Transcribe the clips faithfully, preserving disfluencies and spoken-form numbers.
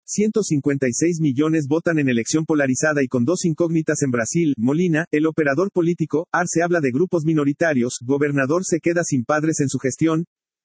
ciento cincuenta y seis millones votan en elección polarizada y con dos incógnitas en Brasil. Molina, el operador político. Arce habla de grupos minoritarios. Gobernador se queda sin padres en su gestión.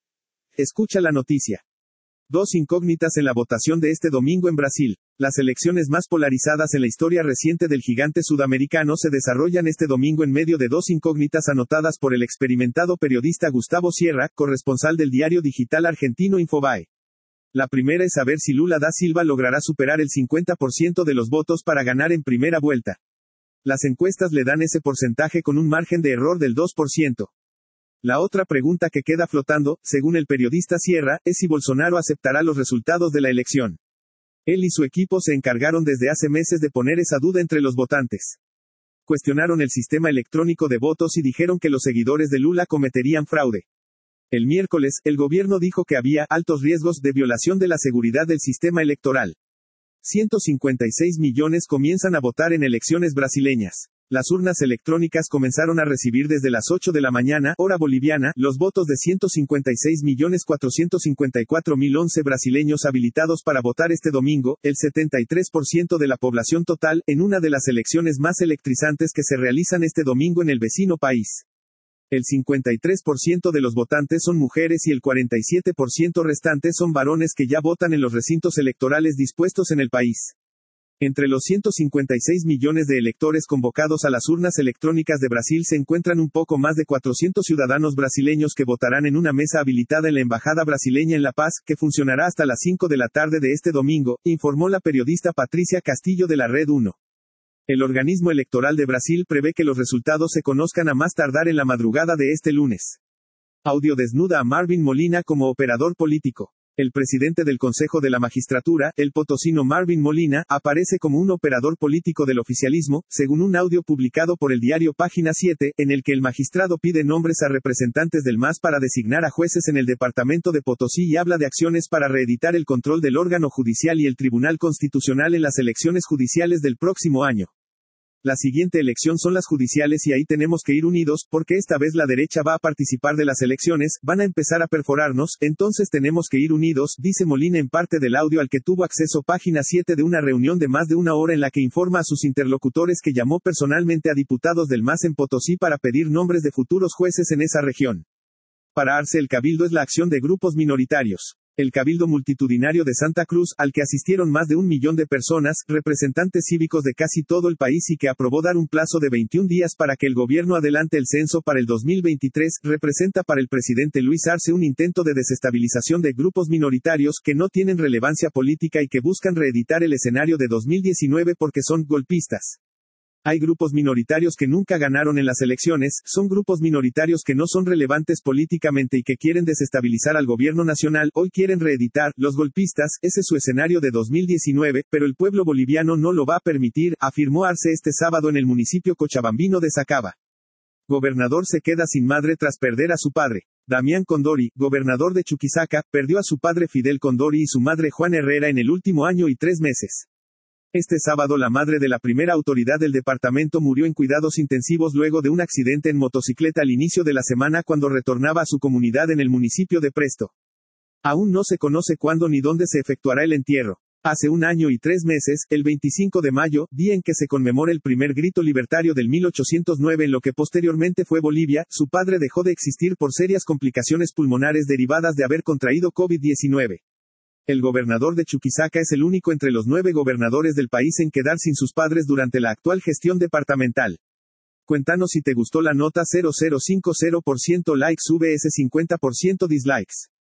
Escucha la noticia. Dos incógnitas en la votación de este domingo en Brasil. Las elecciones más polarizadas en la historia reciente del gigante sudamericano se desarrollan este domingo en medio de dos incógnitas anotadas por el experimentado periodista Gustavo Sierra, corresponsal del diario digital argentino Infobae. La primera es saber si Lula da Silva logrará superar el cincuenta por ciento de los votos para ganar en primera vuelta. Las encuestas le dan ese porcentaje con un margen de error del dos por ciento. La otra pregunta que queda flotando, según el periodista Sierra, es si Bolsonaro aceptará los resultados de la elección. Él y su equipo se encargaron desde hace meses de poner esa duda entre los votantes. Cuestionaron el sistema electrónico de votos y dijeron que los seguidores de Lula cometerían fraude. El miércoles, el gobierno dijo que había altos riesgos de violación de la seguridad del sistema electoral. ciento cincuenta y seis millones comienzan a votar en elecciones brasileñas. Las urnas electrónicas comenzaron a recibir desde las ocho de la mañana, hora boliviana, los votos de ciento cincuenta y seis millones cuatrocientos cincuenta y cuatro mil once brasileños habilitados para votar este domingo, el setenta y tres por ciento de la población total, en una de las elecciones más electrizantes que se realizan este domingo en el vecino país. El cincuenta y tres por ciento de los votantes son mujeres y el cuarenta y siete por ciento restante son varones que ya votan en los recintos electorales dispuestos en el país. Entre los ciento cincuenta y seis millones de electores convocados a las urnas electrónicas de Brasil se encuentran un poco más de cuatrocientos ciudadanos brasileños que votarán en una mesa habilitada en la Embajada brasileña en La Paz, que funcionará hasta las cinco de la tarde de este domingo, informó la periodista Patricia Castillo de la Red uno. El organismo electoral de Brasil prevé que los resultados se conozcan a más tardar en la madrugada de este lunes. Audio desnuda a Marvin Molina como operador político. El presidente del Consejo de la Magistratura, el potosino Marvin Molina, aparece como un operador político del oficialismo, según un audio publicado por el diario Página siete, en el que el magistrado pide nombres a representantes del M A S para designar a jueces en el departamento de Potosí y habla de acciones para reeditar el control del órgano judicial y el Tribunal Constitucional en las elecciones judiciales del próximo año. La siguiente elección son las judiciales y ahí tenemos que ir unidos, porque esta vez la derecha va a participar de las elecciones, van a empezar a perforarnos, entonces tenemos que ir unidos, dice Molina en parte del audio al que tuvo acceso Página siete de una reunión de más de una hora en la que informa a sus interlocutores que llamó personalmente a diputados del M A S en Potosí para pedir nombres de futuros jueces en esa región. Para Arce el cabildo es la acción de grupos minoritarios. El Cabildo Multitudinario de Santa Cruz, al que asistieron más de un millón de personas, representantes cívicos de casi todo el país y que aprobó dar un plazo de veintiún días para que el gobierno adelante el censo para el dos mil veintitrés, representa para el presidente Luis Arce un intento de desestabilización de grupos minoritarios que no tienen relevancia política y que buscan reeditar el escenario de dos mil diecinueve porque son golpistas. Hay grupos minoritarios que nunca ganaron en las elecciones, son grupos minoritarios que no son relevantes políticamente y que quieren desestabilizar al gobierno nacional, hoy quieren reeditar, los golpistas, ese es su escenario de dos mil diecinueve, pero el pueblo boliviano no lo va a permitir, afirmó Arce este sábado en el municipio cochabambino de Sacaba. Gobernador se queda sin madre tras perder a su padre. Damián Condori, gobernador de Chuquisaca, perdió a su padre Fidel Condori y su madre Juan Herrera en el último año y tres meses. Este sábado la madre de la primera autoridad del departamento murió en cuidados intensivos luego de un accidente en motocicleta al inicio de la semana cuando retornaba a su comunidad en el municipio de Presto. Aún no se conoce cuándo ni dónde se efectuará el entierro. Hace un año y tres meses, el veinticinco de mayo, día en que se conmemora el primer grito libertario del mil ochocientos nueve en lo que posteriormente fue Bolivia, su padre dejó de existir por serias complicaciones pulmonares derivadas de haber contraído COVID diecinueve. El gobernador de Chuquisaca es el único entre los nueve gobernadores del país en quedar sin sus padres durante la actual gestión departamental. Cuéntanos si te gustó la nota. Cero cero cinco cero por ciento likes vs cincuenta por ciento dislikes.